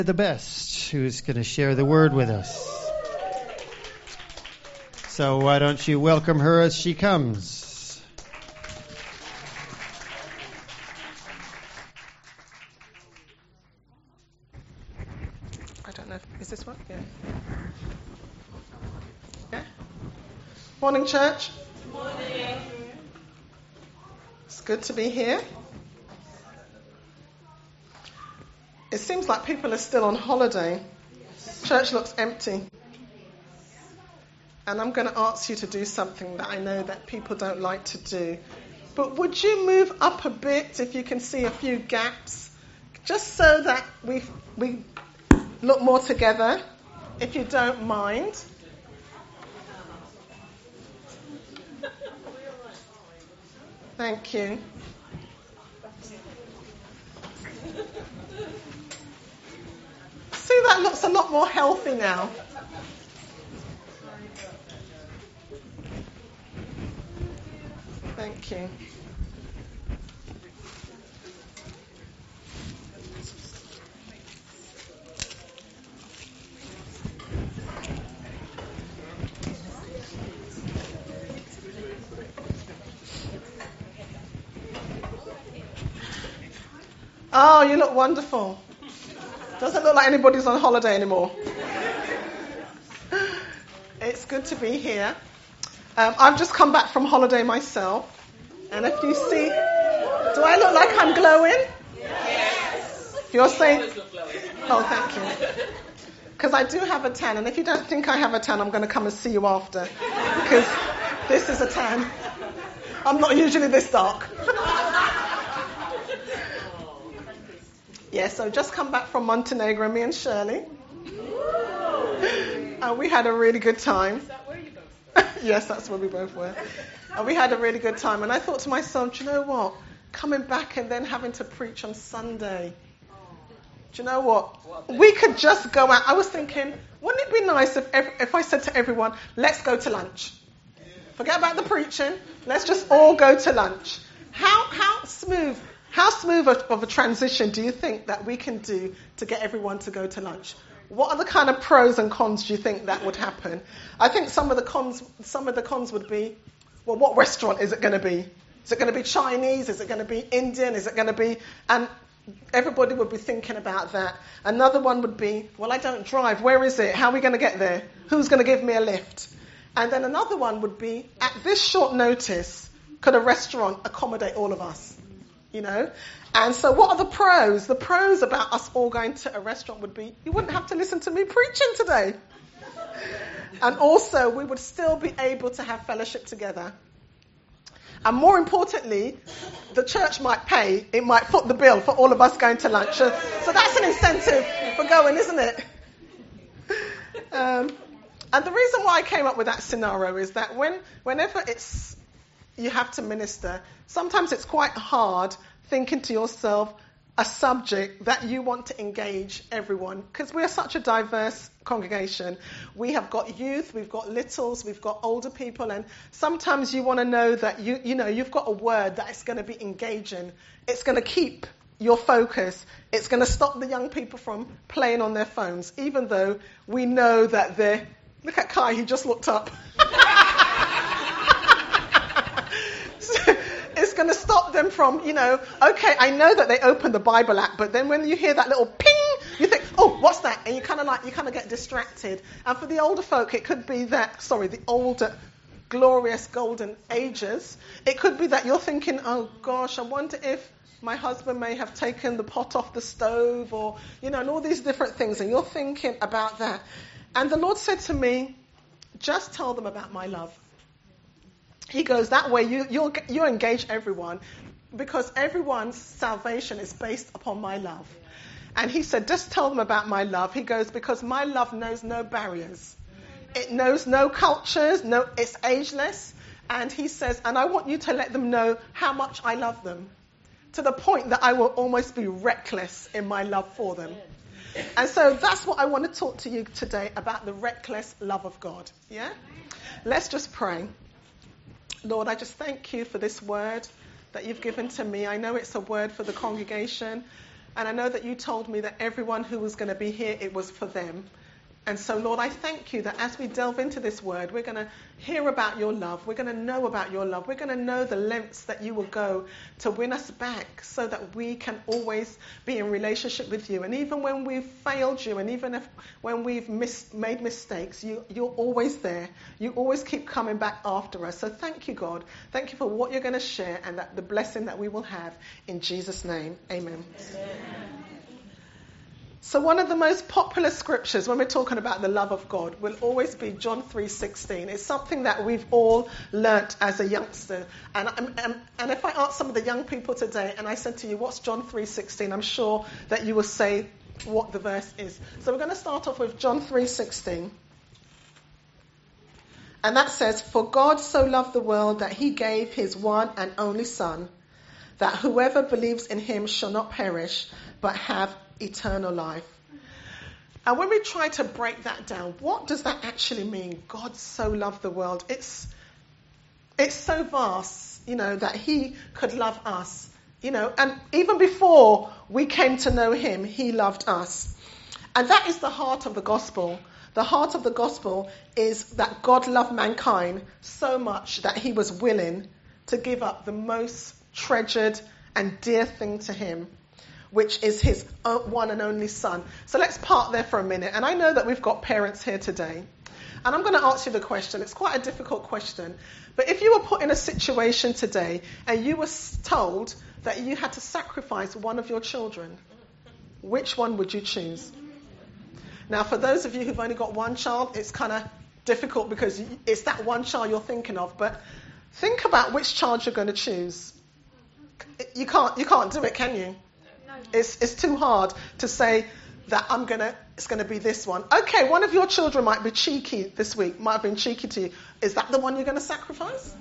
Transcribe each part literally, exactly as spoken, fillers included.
The best, who's going to share the word with us. So why don't you welcome her as she comes? I don't know. Is this one? Yeah. Yeah. Morning, church. Morning. It's good to be here. It seems like people are still on holiday. Church looks empty. And I'm going to ask you to do something that I know that people don't like to do. But would you move up a bit if you can see a few gaps? Just so that we we look more together, if you don't mind. Thank you. See, that looks a lot more healthy now. Thank you. Oh, you look wonderful. Doesn't look like anybody's on holiday anymore. It's good to be here. Um, I've just come back from holiday myself. And if you see, do I look like I'm glowing? Yes. You're saying, oh, thank you. Because I do have a tan. And if you don't think I have a tan, I'm going to come and see you after. Because this is a tan. I'm not usually this dark. Yeah, so just come back from Montenegro, me and Shirley. And we had a really good time. Is that where you both? Yes, that's where we both were. And we had a really good time. And I thought to myself, do you know what? Coming back and then having to preach on Sunday. Do you know what? We could just go out. I was thinking, wouldn't it be nice if every, if I said to everyone, let's go to lunch. Forget about the preaching. Let's just all go to lunch. How how smooth, how smooth of, of a transition do you think that we can do to get everyone to go to lunch? What are the kind of pros and cons do you think that would happen? I think some of the cons, some of the cons would be, well, what restaurant is it going to be? Is it going to be Chinese? Is it going to be Indian? Is it going to be, and everybody would be thinking about that. Another one would be, well, I don't drive. Where is it? How are we going to get there? Who's going to give me a lift? And then another one would be, at this short notice, could a restaurant accommodate all of us? You know? And so what are the pros? The pros about us all going to a restaurant would be, you wouldn't have to listen to me preaching today. And also, we would still be able to have fellowship together. And more importantly, the church might pay, it might foot the bill for all of us going to lunch. So, so that's an incentive for going, isn't it? Um, and the reason why I came up with that scenario is that when, whenever it's you have to minister, sometimes it's quite hard thinking to yourself a subject that you want to engage everyone, because we are such a diverse congregation. We have got youth, we've got littles, we've got older people, and sometimes you want to know that you you know you've got a word that is going to be engaging. It's going to keep your focus. It's going to stop the young people from playing on their phones, even though we know that they're. Look at Kai, he just looked up. It's going to stop them from, you know, okay, I know that they open the Bible app, but then when you hear that little ping, you think, oh, what's that? And you kind of like, you kind of get distracted. And for the older folk, it could be that, sorry, the older, glorious golden ages, it could be that you're thinking, oh gosh, I wonder if my husband may have taken the pot off the stove, or, you know, and all these different things. And you're thinking about that. And the Lord said to me, just tell them about my love. He goes, that way you you'll, you engage everyone, because everyone's salvation is based upon my love. And he said, just tell them about my love. He goes, because my love knows no barriers. It knows no cultures, no, it's ageless. And he says, and I want you to let them know how much I love them, to the point that I will almost be reckless in my love for them. And so that's what I want to talk to you today about, the reckless love of God. Yeah? Let's just pray. Lord, I just thank you for this word that you've given to me. I know it's a word for the congregation, And I know that you told me that everyone who was going to be here, it was for them. And so, Lord, I thank you that as we delve into this word, we're going to hear about your love. We're going to know about your love. We're going to know the lengths that you will go to win us back so that we can always be in relationship with you. And even when we've failed you, and even if when we've mis- made mistakes, you, you're always there. You always keep coming back after us. So thank you, God. Thank you for what you're going to share and that the blessing that we will have. In Jesus' name, amen. Amen. So one of the most popular scriptures when we're talking about the love of God will always be John three sixteen. It's something that we've all learnt as a youngster. And, and, and if I ask some of the young people today and I said to you, what's John three sixteen? I'm sure that you will say what the verse is. So we're going to start off with John three sixteen. And that says, "For God so loved the world that he gave his one and only Son, that whoever believes in him shall not perish, but have eternal life." And when we try to break that down, what does that actually mean? God so loved the world. It's it's so vast, you know, that he could love us, you know, and even before we came to know him, he loved us. And that is the heart of the gospel. The heart of the gospel is that God loved mankind so much that he was willing to give up the most treasured and dear thing to him, which is his one and only Son. So let's park there for a minute. And I know that we've got parents here today. And I'm going to ask you the question. It's quite a difficult question. But if you were put in a situation today and you were told that you had to sacrifice one of your children, which one would you choose? Now, for those of you who've only got one child, it's kind of difficult because it's that one child you're thinking of. But think about which child you're going to choose. You can't, you can't do it, can you? It's it's too hard to say that I'm gonna it's gonna be this one. Okay, one of your children might be cheeky this week, might have been cheeky to you. Is that the one you're gonna sacrifice?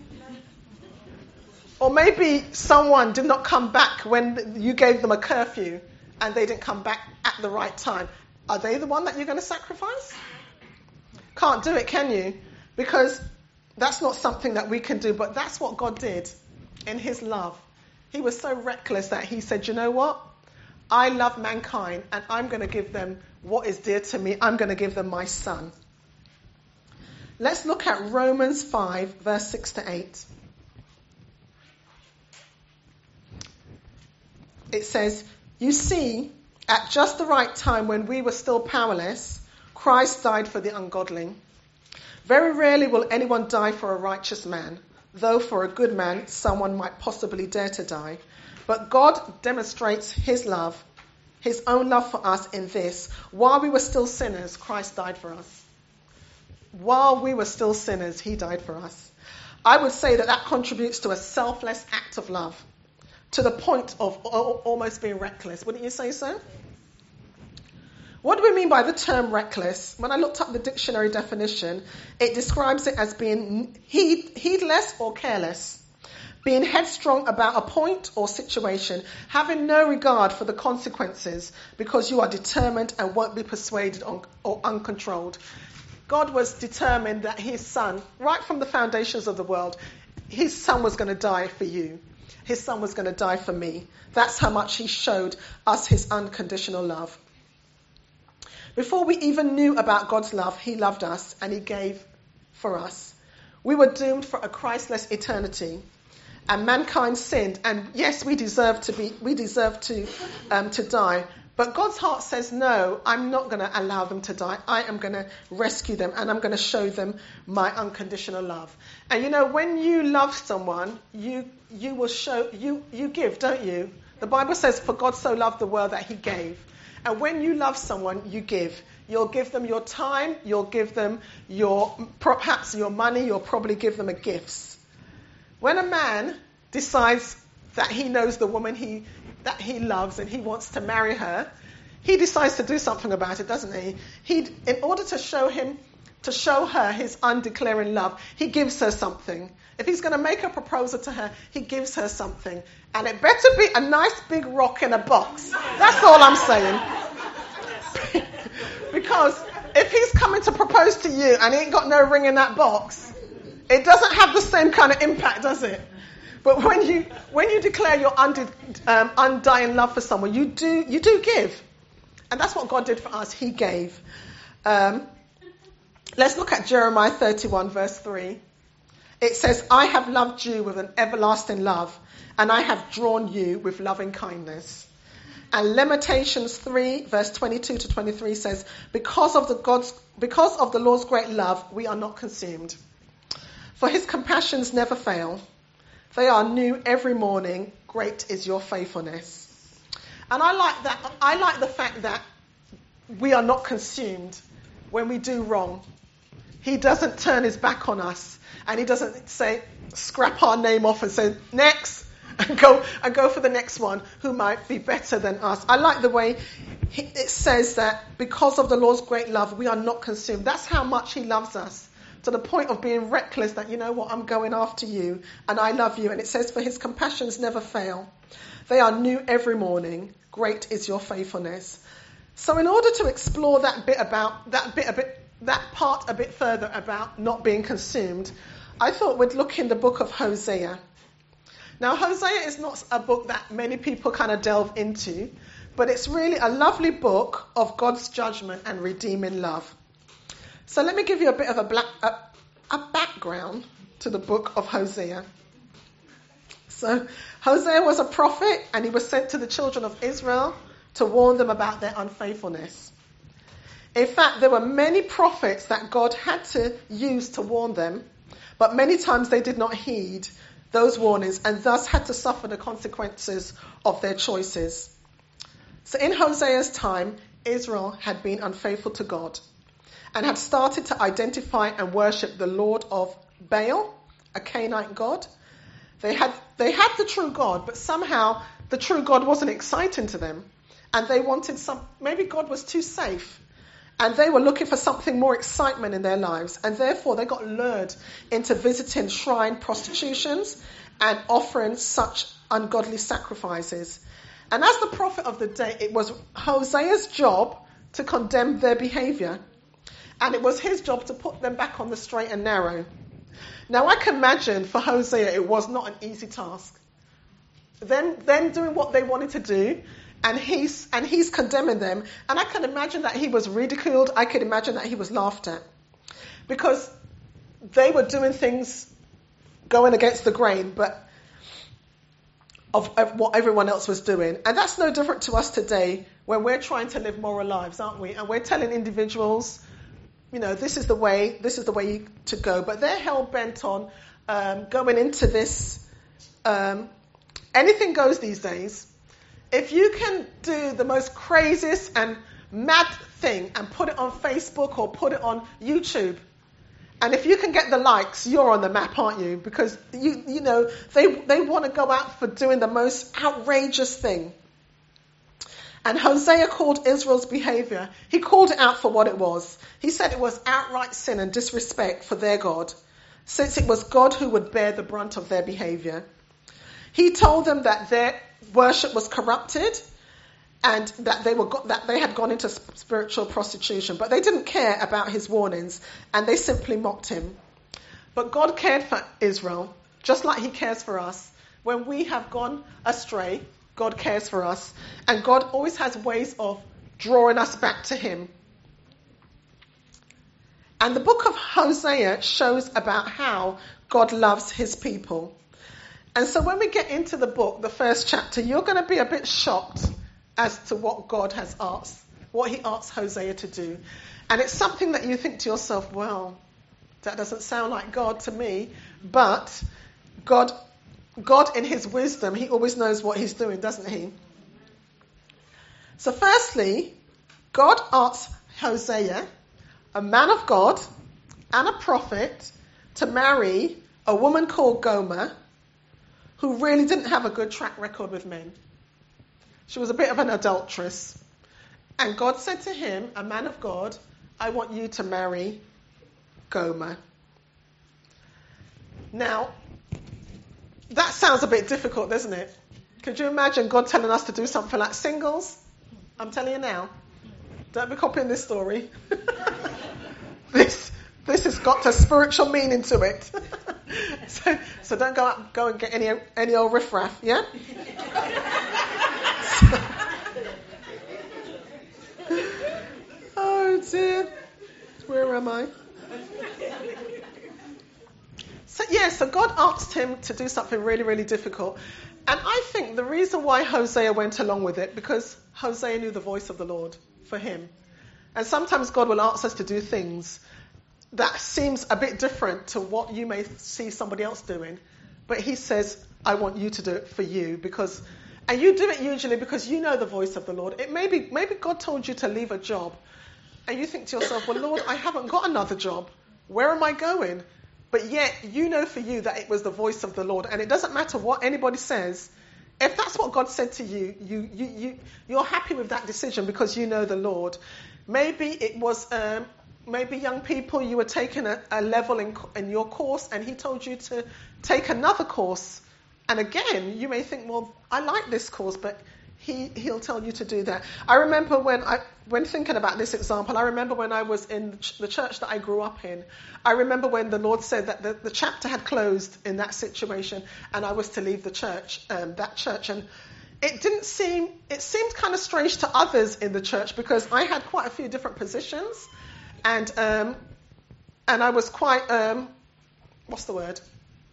Or maybe someone did not come back when you gave them a curfew and they didn't come back at the right time. Are they the one that you're gonna sacrifice? Can't do it, can you? Because that's not something that we can do, but that's what God did in his love. He was so reckless that he said, you know what? I love mankind and I'm going to give them what is dear to me. I'm going to give them my Son. Let's look at Romans five, verse six to eight. It says, "You see, at just the right time when we were still powerless, Christ died for the ungodly. Very rarely will anyone die for a righteous man, though for a good man someone might possibly dare to die. But God demonstrates his love, his own love for us in this: while we were still sinners, Christ died for us. While we were still sinners, he died for us." I would say that that contributes to a selfless act of love, to the point of almost being reckless. Wouldn't you say so? What do we mean by the term reckless? When I looked up the dictionary definition, it describes it as being heed, heedless or careless, being headstrong about a point or situation, having no regard for the consequences because you are determined and won't be persuaded on, or uncontrolled. God was determined that his Son, right from the foundations of the world, his Son was going to die for you. His Son was going to die for me. That's how much he showed us his unconditional love. Before we even knew about God's love, he loved us and he gave for us. We were doomed for a Christless eternity. And mankind sinned, and yes, we deserve to be, we deserve to, um, to die. But God's heart says, no, I'm not going to allow them to die. I am going to rescue them, and I'm going to show them my unconditional love. And you know, when you love someone, you you will show you you give, don't you? The Bible says, "For God so loved the world that he gave." And when you love someone, you give. You'll give them your time. You'll give them your perhaps your money. You'll probably give them a gifts. When a man decides that he knows the woman he that he loves and he wants to marry her, he decides to do something about it, doesn't he? He, in order to show him, to show her his undeclaring love, he gives her something. If he's going to make a proposal to her, he gives her something, and it better be a nice big rock in a box. That's all I'm saying. Because if he's coming to propose to you and he ain't got no ring in that box, it doesn't have the same kind of impact, does it? But when you when you declare your undi- um, undying love for someone, you do you do give, and that's what God did for us. He gave. Um, let's look at Jeremiah thirty-one, verse three. It says, "I have loved you with an everlasting love, and I have drawn you with loving kindness." And Lamentations three, verse twenty-two to twenty-three says, "Because of the God's because of the Lord's great love, we are not consumed. For his compassions never fail. They are new every morning. Great is your faithfulness." And I like that. I like the fact that we are not consumed when we do wrong. He doesn't turn his back on us, and he doesn't say, scrap our name off and say, next, and go and go for the next one who might be better than us. I like the way he, it says that because of the Lord's great love, we are not consumed. That's how much he loves us, to the point of being reckless that, you know what, I'm going after you and I love you. And it says, for his compassions never fail. They are new every morning. Great is your faithfulness. So in order to explore that bit about, that bit a bit, that part a bit further about not being consumed, I thought we'd look in the book of Hosea. Now, Hosea is not a book that many people kind of delve into, but it's really a lovely book of God's judgment and redeeming love. So let me give you a bit of a, black, a, a background to the book of Hosea. So Hosea was a prophet, and he was sent to the children of Israel to warn them about their unfaithfulness. In fact, there were many prophets that God had to use to warn them, but many times they did not heed those warnings and thus had to suffer the consequences of their choices. So in Hosea's time, Israel had been unfaithful to God and had started to identify and worship the Lord of Baal, a Canaanite god. They had they had the true God, but somehow the true God wasn't exciting to them, and they wanted some. Maybe God was too safe, and they were looking for something more excitement in their lives, and therefore they got lured into visiting shrine prostitutions and offering such ungodly sacrifices. And as the prophet of the day, it was Hosea's job to condemn their behavior. And it was his job to put them back on the straight and narrow. Now, I can imagine for Hosea, it was not an easy task. Them, them doing what they wanted to do, and he's, and he's condemning them. And I can imagine that he was ridiculed. I could imagine that he was laughed at. Because they were doing things going against the grain, but of, of what everyone else was doing. And that's no different to us today when we're trying to live moral lives, aren't we? And we're telling individuals, you know, this is the way, this is the way to go. But they're hell-bent on um, going into this. Um, anything goes these days. If you can do the most craziest and mad thing and put it on Facebook or put it on YouTube, and if you can get the likes, you're on the map, aren't you? Because, you you know, they, they want to go out for doing the most outrageous thing. And Hosea called Israel's behavior, he called it out for what it was. He said it was outright sin and disrespect for their God, since it was God who would bear the brunt of their behavior. He told them that their worship was corrupted and that they were go- that they had gone into spiritual prostitution, but they didn't care about his warnings, and they simply mocked him. But God cared for Israel, just like he cares for us. When we have gone astray, God cares for us, and God always has ways of drawing us back to him. And the book of Hosea shows about how God loves his people. And so when we get into the book, the first chapter, you're going to be a bit shocked as to what God has asked, what he asked Hosea to do. And it's something that you think to yourself, well, that doesn't sound like God to me. But God, God in his wisdom, he always knows what he's doing, doesn't he? So firstly, God asks Hosea, a man of God and a prophet, to marry a woman called Gomer, who really didn't have a good track record with men. She was a bit of an adulteress. And God said to him, a man of God, I want you to marry Gomer. Now, that sounds a bit difficult, doesn't it? Could you imagine God telling us to do something like singles? I'm telling you now. Don't be copying this story. this this has got a spiritual meaning to it. So, so don't go out, go and get any any old riffraff, yeah? Oh dear. Where am I? So yeah, so God asked him to do something really, really difficult. And I think the reason why Hosea went along with it, because Hosea knew the voice of the Lord for him. And sometimes God will ask us to do things that seems a bit different to what you may see somebody else doing. But he says, I want you to do it for you, because, and you do it usually because you know the voice of the Lord. It may be, maybe God told you to leave a job, and you think to yourself, well, Lord, I haven't got another job. Where am I going? But yet, you know for you that it was the voice of the Lord. And it doesn't matter what anybody says. If that's what God said to you, you, you, you, you're happy with that decision because you know the Lord. Maybe it was, um, maybe young people, you were taking a, a level in, in your course and he told you to take another course. And again, you may think, well, I like this course, but he, he'll tell you to do that. I remember when I, when thinking about this example, I remember when I was in the church that I grew up in. I remember when the Lord said that the, the chapter had closed in that situation and I was to leave the church, um, that church. And it didn't seem, it seemed kind of strange to others in the church because I had quite a few different positions and, um, and I was quite, um, what's the word?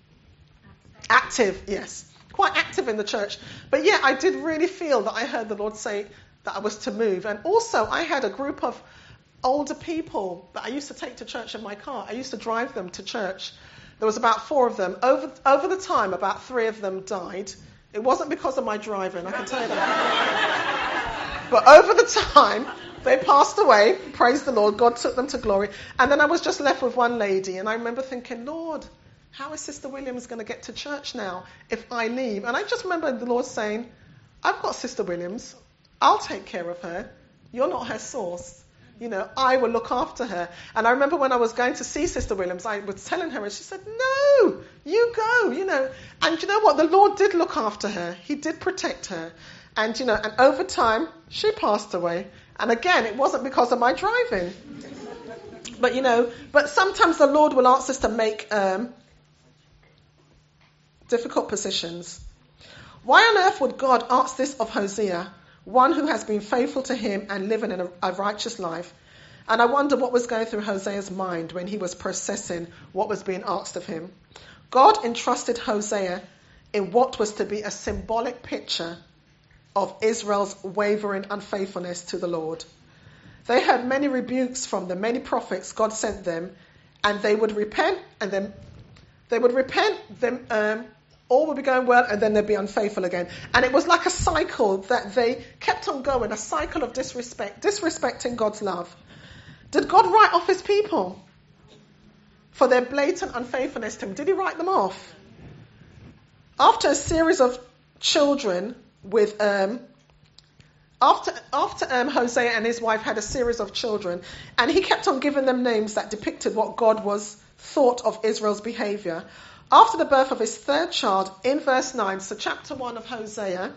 Active, yes. Quite active in the church. But yeah, I did really feel that I heard the Lord say that I was to move. And also I had a group of older people that I used to take to church in my car. I used to drive them to church. There was about four of them. Over over the time, about three of them died. It wasn't because of my driving, I can tell you that. But over the time, they passed away. Praise the Lord. God took them to glory. And then I was just left with one lady. And I remember thinking, Lord, how is Sister Williams going to get to church now if I leave? And I just remember the Lord saying, I've got Sister Williams. I'll take care of her. You're not her source. You know, I will look after her. And I remember when I was going to see Sister Williams, I was telling her, and she said, no, you go, you know. And you know what? The Lord did look after her. He did protect her. And, you know, and over time, she passed away. And again, it wasn't because of my driving. But, you know, but sometimes the Lord will ask us to make um, difficult positions. Why on earth would God ask this of Hosea, one who has been faithful to him and living in a, a righteous life? And I wonder what was going through Hosea's mind when he was processing what was being asked of him. God entrusted Hosea in what was to be a symbolic picture of Israel's wavering unfaithfulness to the Lord. They heard many rebukes from the many prophets God sent them, and they would repent, and then they would repent, then um, all would be going well, and then they'd be unfaithful again. And it was like a cycle that they kept on going, a cycle of disrespect, disrespecting God's love. Did God write off his people for their blatant unfaithfulness to him? Did he write them off? After a series of children with, um, after after um, Hosea and his wife had a series of children, and he kept on giving them names that depicted what God was thought of Israel's behavior. After the birth of his third child, in verse nine, so chapter one of Hosea,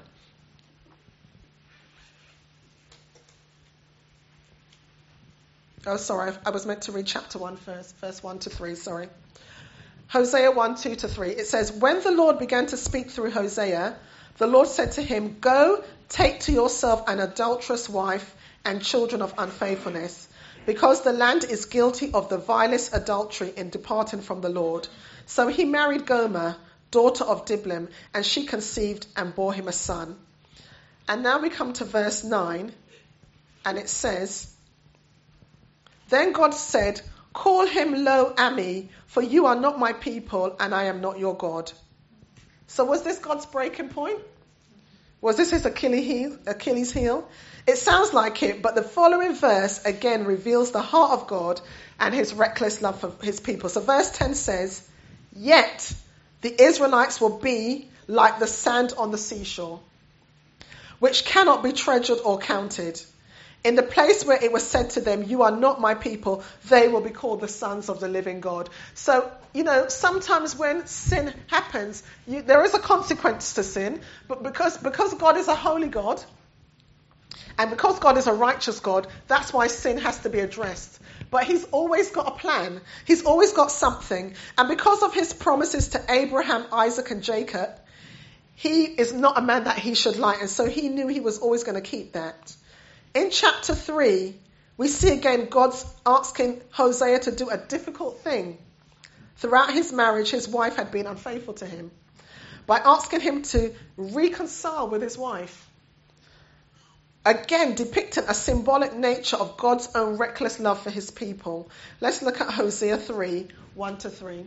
oh, sorry, I was meant to read chapter one first, verse one to three, sorry. Hosea one, two to three. It says, when the Lord began to speak through Hosea, the Lord said to him, go, take to yourself an adulterous wife and children of unfaithfulness, because the land is guilty of the vilest adultery in departing from the Lord. So he married Gomer, daughter of Diblaim, and she conceived and bore him a son. And now we come to verse nine, and it says, then God said, call him Lo-Ami, for you are not my people, and I am not your God. So was this God's breaking point? Was this his Achilles heel? Achilles heel? It sounds like it, but the following verse again reveals the heart of God and his reckless love for his people. So verse ten says, yet the Israelites will be like the sand on the seashore, which cannot be treasured or counted. In the place where it was said to them, you are not my people, they will be called the sons of the living God. So, you know, sometimes when sin happens, you, there is a consequence to sin, but because, because God is a holy God, And because God is a righteous God, that's why sin has to be addressed. But he's always got a plan. He's always got something. And because of his promises to Abraham, Isaac, and Jacob, he is not a man that he should lie. And so he knew he was always going to keep that. In chapter three, we see again God's asking Hosea to do a difficult thing. Throughout his marriage, his wife had been unfaithful to him. By asking him to reconcile with his wife. Again, depicting a symbolic nature of God's own reckless love for his people. Let's look at Hosea three, one to three.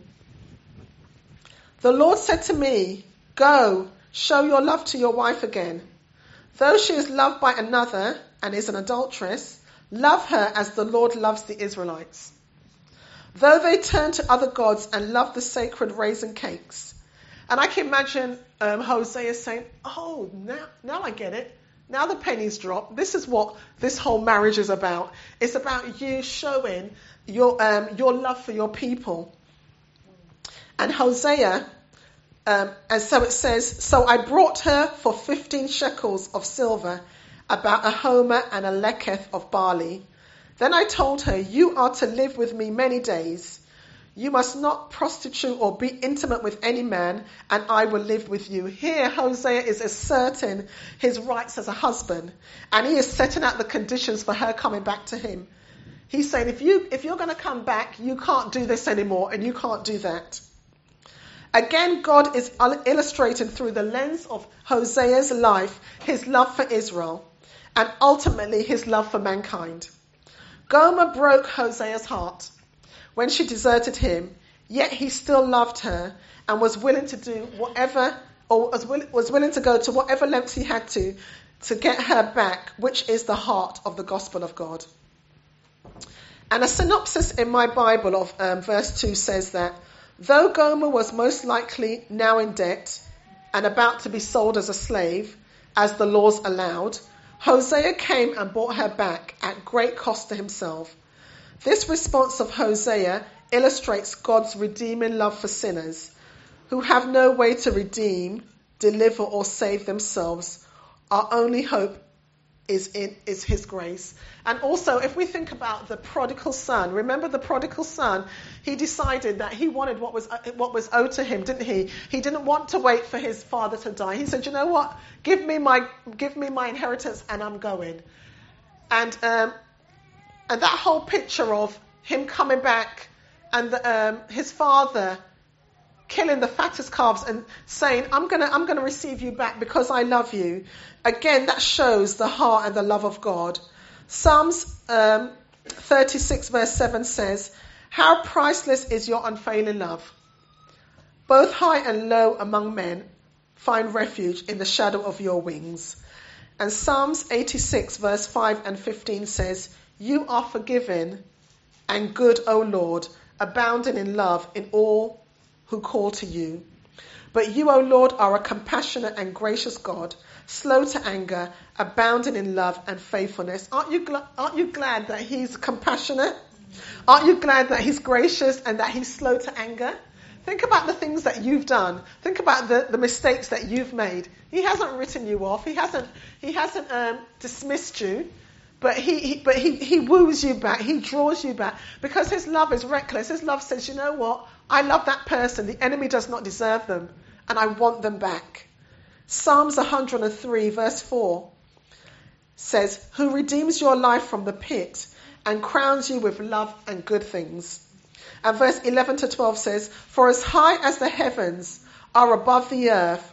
The Lord said to me, go, show your love to your wife again. Though she is loved by another and is an adulteress, love her as the Lord loves the Israelites. Though they turn to other gods and love the sacred raisin cakes. And I can imagine um, Hosea saying, oh, now, now I get it. Now the pennies drop. This is what this whole marriage is about. It's about you showing your um, your love for your people. And Hosea, um, and so it says, so I brought her for fifteen shekels of silver, about a homer and a leketh of barley. Then I told her, you are to live with me many days. You must not prostitute or be intimate with any man, and I will live with you. Here, Hosea is asserting his rights as a husband, and he is setting out the conditions for her coming back to him. He's saying, if, you, if you're going to come back, you can't do this anymore, and you can't do that. Again, God is illustrating through the lens of Hosea's life his love for Israel, and ultimately his love for mankind. Gomer broke Hosea's heart when she deserted him, yet he still loved her and was willing to do whatever, or was, will, was willing to go to whatever lengths he had to, to get her back, which is the heart of the gospel of God. And a synopsis in my Bible of um, verse two says that, though Gomer was most likely now in debt and about to be sold as a slave, as the laws allowed, Hosea came and bought her back at great cost to himself. This response of Hosea illustrates God's redeeming love for sinners who have no way to redeem, deliver, or save themselves. Our only hope is in is his grace. And also, if we think about the prodigal son, remember the prodigal son, he decided that he wanted what was what was owed to him, didn't he? He didn't want to wait for his father to die. He said, you know what? Give me my give me my inheritance and I'm going. And um And that whole picture of him coming back and the, um, his father killing the fattest calves and saying, I'm gonna, I'm gonna receive you back because I love you. Again, that shows the heart and the love of God. Psalms um, thirty-six verse seven says, how priceless is your unfailing love. Both high and low among men find refuge in the shadow of your wings. And Psalms eighty-six verse five and fifteen says, you are forgiven and good, O Lord, abounding in love in all who call to you. But you, O Lord, are a compassionate and gracious God, slow to anger, abounding in love and faithfulness. Aren't you, gl- aren't you glad that he's compassionate? Aren't you glad that he's gracious and that he's slow to anger? Think about the things that you've done. Think about the, the mistakes that you've made. He hasn't written you off. He hasn't, he hasn't um, dismissed you. But he, he but he, he woos you back. He draws you back because his love is reckless. His love says, you know what? I love that person. The enemy does not deserve them. And I want them back. Psalms one hundred three verse four says, who redeems your life from the pit and crowns you with love and good things. And verse eleven to twelve says, for as high as the heavens are above the earth,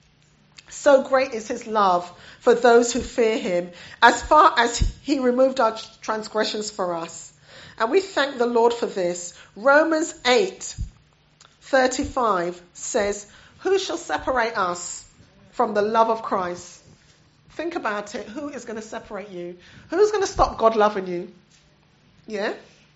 so great is his love for those who fear him, as far as he removed our transgressions for us. And we thank the Lord for this. Romans eight thirty-five says, who shall separate us from the love of Christ? Think about it. Who is going to separate you? Who's going to stop God loving you? Yeah?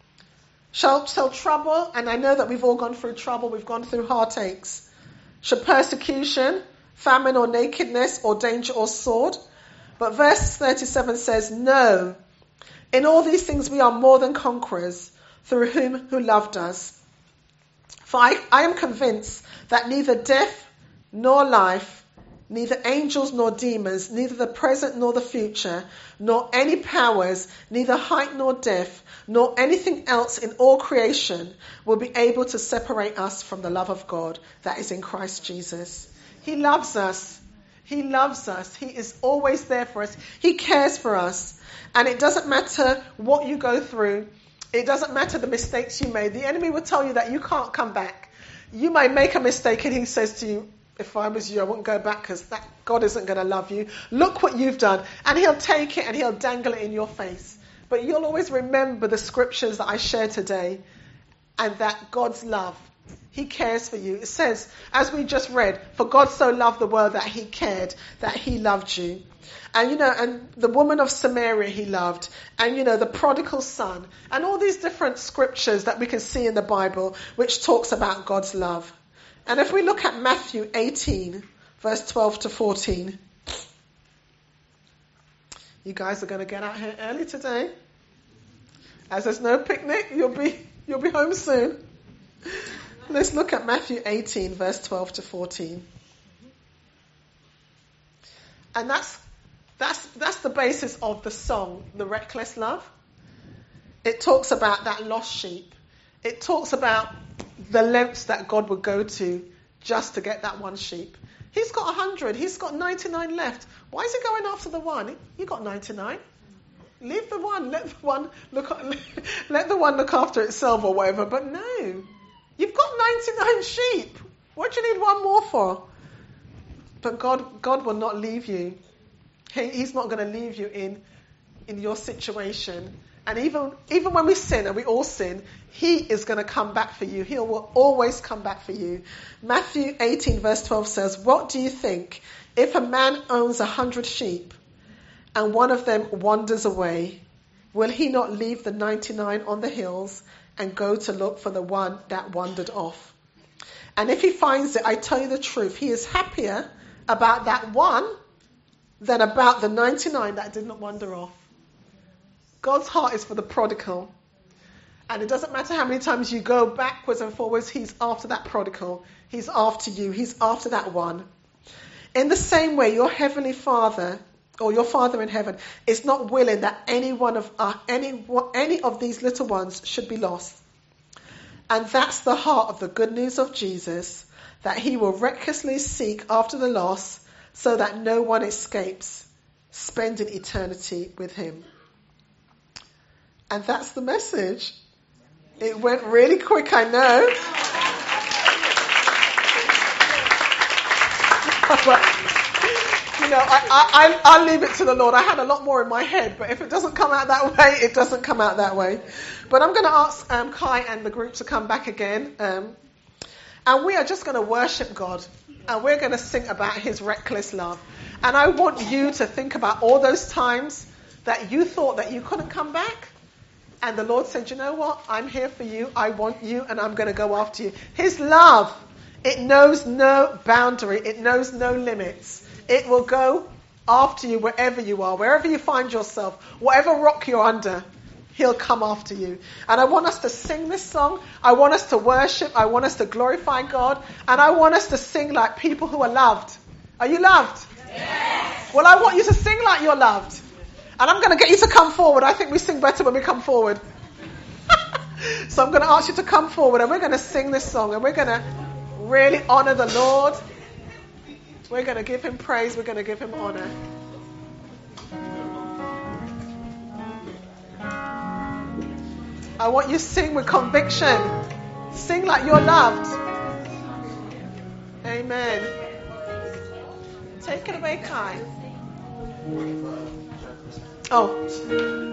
Shall, shall trouble, and I know that we've all gone through trouble, we've gone through heartaches. Shall persecution, famine or nakedness or danger or sword? But verse thirty-seven says, no, in all these things we are more than conquerors through him who loved us. For I, I am convinced that neither death nor life, neither angels nor demons, neither the present nor the future, nor any powers, neither height nor depth, nor anything else in all creation will be able to separate us from the love of God that is in Christ Jesus. He loves us. He loves us. He is always there for us. He cares for us. And it doesn't matter what you go through. It doesn't matter the mistakes you made. The enemy will tell you that you can't come back. You may make a mistake and he says to you, if I was you, I wouldn't go back because that God isn't going to love you. Look what you've done. And he'll take it and he'll dangle it in your face. But you'll always remember the scriptures that I shared today and that God's love. He cares for you. It says, as we just read, for God so loved the world that he cared, that he loved you. And, you know, and the woman of Samaria he loved. And, you know, the prodigal son. And all these different scriptures that we can see in the Bible which talks about God's love. And if we look at Matthew eighteen, verse twelve to fourteen. You guys are going to get out here early today. As there's no picnic, you'll be you'll be home soon. Let's look at Matthew eighteen, verse twelve to fourteen. And that's that's that's the basis of the song, The Reckless Love. It talks about that lost sheep. It talks about the lengths that God would go to just to get that one sheep. He's got a hundred. He's got ninety-nine left. Why is he going after the one? You got ninety-nine. Leave the one. Let the one look. Let the one look after itself or whatever. But no, you've got ninety-nine sheep. What do you need one more for? But God, God will not leave you. He, he's not going to leave you in in your situation. And even even when we sin, and we all sin, he is going to come back for you. He will always come back for you. Matthew eighteen verse twelve says, what do you think? If a man owns a hundred sheep and one of them wanders away, will he not leave the ninety-nine on the hills and go to look for the one that wandered off? And if he finds it, I tell you the truth, he is happier about that one than about the ninety-nine that did not wander off. God's heart is for the prodigal. And it doesn't matter how many times you go backwards and forwards, he's after that prodigal. He's after you. He's after that one. In the same way, your heavenly Father, or your Father in heaven, is not willing that any one of uh, any any of these little ones should be lost. And that's the heart of the good news of Jesus, that he will recklessly seek after the lost so that no one escapes spending eternity with him. And that's the message. It went really quick, I know. But, you know, I, I, I'll leave it to the Lord. I had a lot more in my head, but if it doesn't come out that way, it doesn't come out that way. But I'm going to ask um, Kai and the group to come back again. Um, and we are just going to worship God. And we're going to sing about his reckless love. And I want you to think about all those times that you thought that you couldn't come back. And the Lord said, you know what? I'm here for you. I want you, and I'm going to go after you. His love, it knows no boundary. It knows no limits. It will go after you wherever you are, wherever you find yourself, whatever rock you're under, he'll come after you. And I want us to sing this song. I want us to worship. I want us to glorify God. And I want us to sing like people who are loved. Are you loved? Yes. Well, I want you to sing like you're loved. And I'm going to get you to come forward. I think we sing better when we come forward. So I'm going to ask you to come forward and we're going to sing this song. And we're going to really honor the Lord. We're going to give him praise. We're going to give him honor. I want you to sing with conviction. Sing like you're loved. Amen. Take it away, Kai. Oh.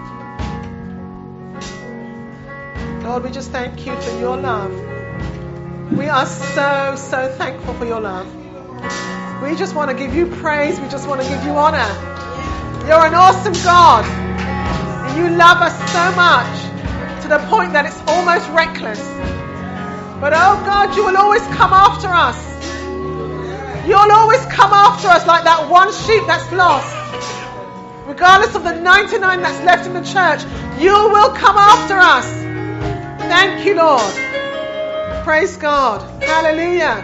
Lord, we just thank you for your love. We are so, so thankful for your love. We just want to give you praise. We just want to give you honor. You're an awesome God. And you love us so much to the point that it's almost reckless. But oh God, you will always come after us. You'll always come after us like that one sheep that's lost. Regardless of the ninety-nine that's left in the church, you will come after us. Thank you, Lord. Praise God. Hallelujah.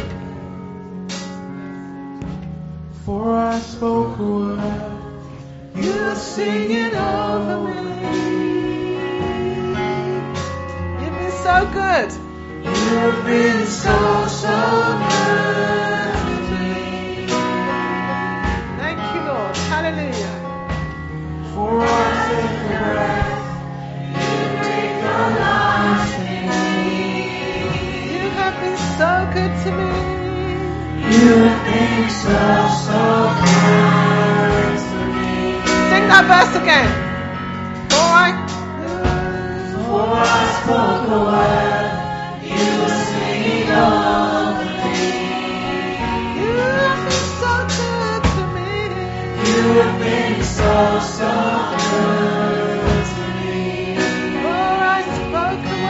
For I spoke a word, You're singing over me. You've been so good. you've been so, so good to me. Thank you, Lord. Hallelujah. For I take a breath, you breathe your life in me. You have been so good to me. You have been so, so good to me. Sing that verse again. For I, For I spoke a word, you were singing over me. you have been so good to me. You have been so, so good to me. For I spoke a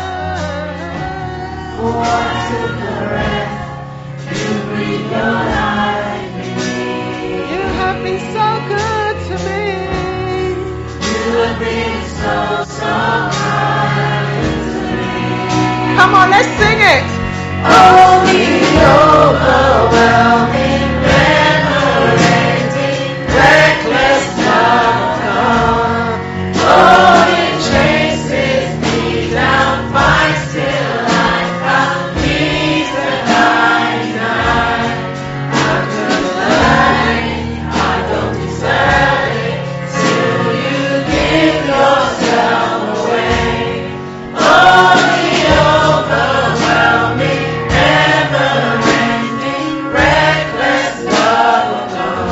word. For I took a breath, you breathe your life in me. You have been so good to me. You have been so, so kind to me. Come on, let's sing it. Oh, the overwhelming, never-ending, reckless love of God. Oh, it chases me down, finds till I found peace and ninety-nine. I couldn't earn it, I don't deserve it, till you give yourself away. Oh, the overwhelming, never-ending, reckless love of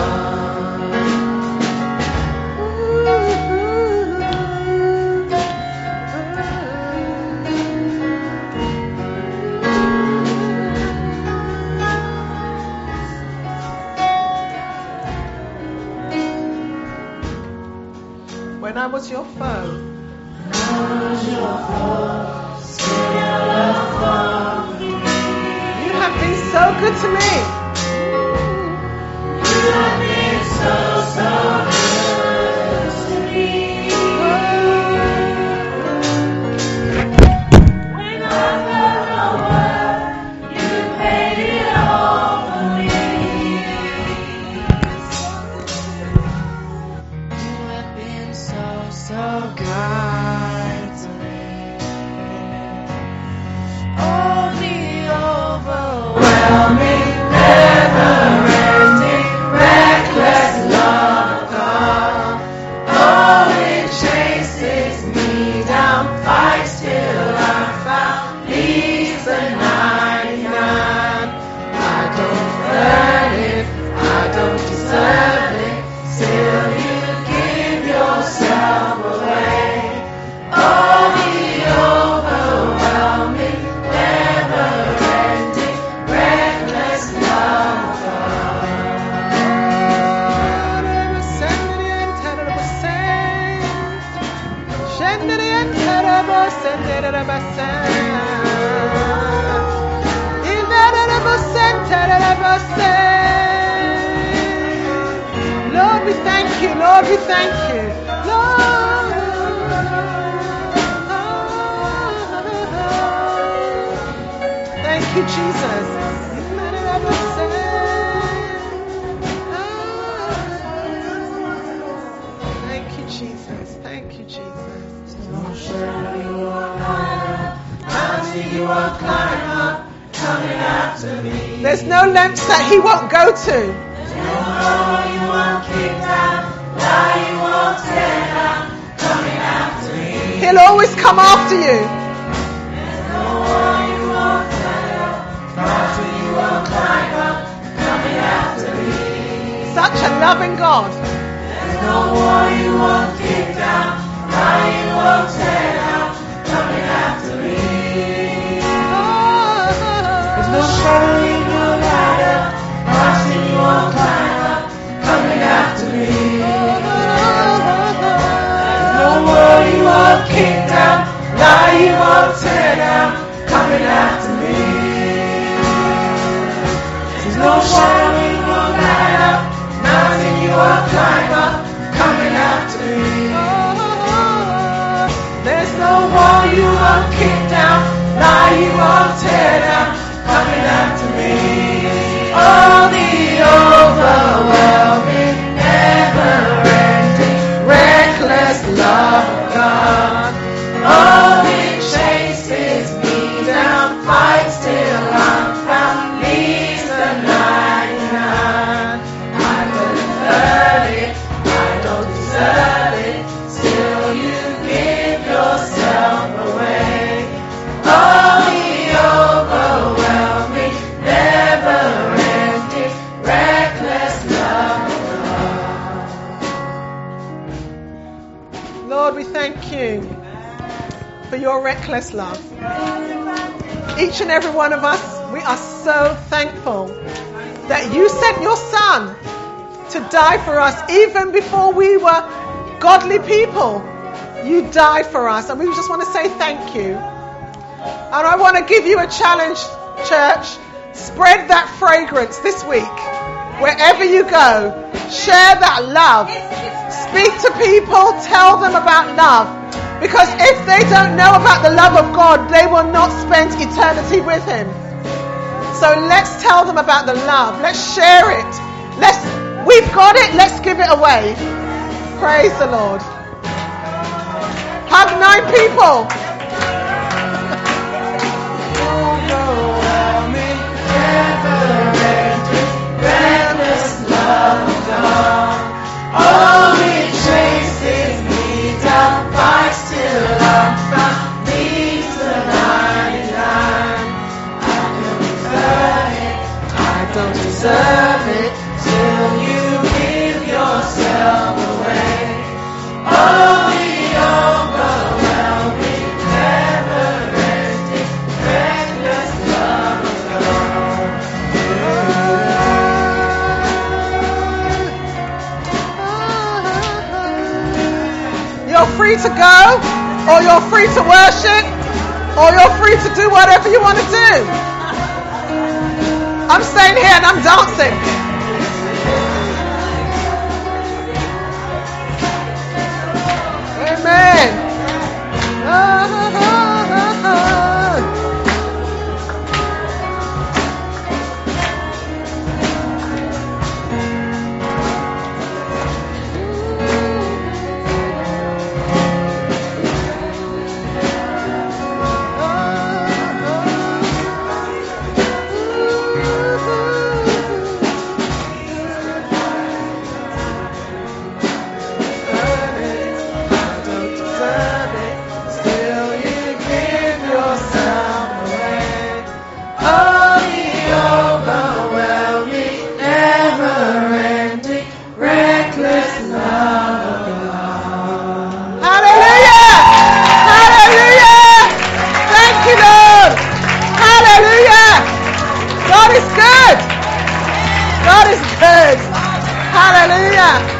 When I was your foe, you have been so good to me. You have been so, so good to me. When I felt no word, you paid it all for me. You have been so, so kind to me. Oh, the overwhelming, never-ending, reckless love of God. Oh, it chases me down, fights till I found peace and ninety-nine. I don't earn it, I don't deserve it, till you give yourself away. Oh, the overwhelming, never-ending, reckless love of Lord, we thank you. Lord, we thank you. Lord. Thank you, Jesus. Thank you, Jesus. Thank you, Jesus. you are climbing up, coming after me. There's no lengths that he won't go to. No road you won't kick down, lie you won't tear down, coming after me. He'll always come after you. There's no wall you won't tear down, mountain you won't climb up, coming after me. Such a loving God. There's no wall you won't kick down, lie you won't tear down, coming after me. Oh, no shadow in your ladder, mountain you won't climb up, coming after me. No wall you won't kick down, lie you won't tear down, coming after me. There's no shadow in your ladder, mountain you won't climb up, coming after me. There's no wall you won't kick down, lie you won't tear down, coming after me. Oh, the overwhelming, never-ending, reckless love of God. Oh, it chases me down, fights till I'm found, leaves the ninety-nine. I don't earn it, I don't deserve it, still you give yourself away. Oh, the overwhelming, never-ending, reckless love of God. Lord, we thank you for your reckless love. Each and every one of us, we are so thankful that you sent your Son to die for us even before we were godly people. You died for us, and we just want to say thank you. And I want to give you a challenge, church. Spread that fragrance this week. Wherever you go, share that love. Speak to people, tell them about love. Because if they don't know about the love of God, they will not spend eternity with Him. So let's tell them about the love. Let's share it. Let's, we've got it, let's give it away. Praise the Lord. Hug nine people. Overwhelming, never-ending, reckless love of God. Oh, it chases me down, fights till I'm found, leaves the ninety-nine. I don't deserve it, I don't deserve it, till you give yourself away. Oh, the overwhelming, never-ending, reckless love of God. You're free to go, or you're free to worship, or you're free to do whatever you want to do. I'm staying here and I'm dancing. Amen. Ah, ah, ah, ah, ah. God is good. God is good. Hallelujah.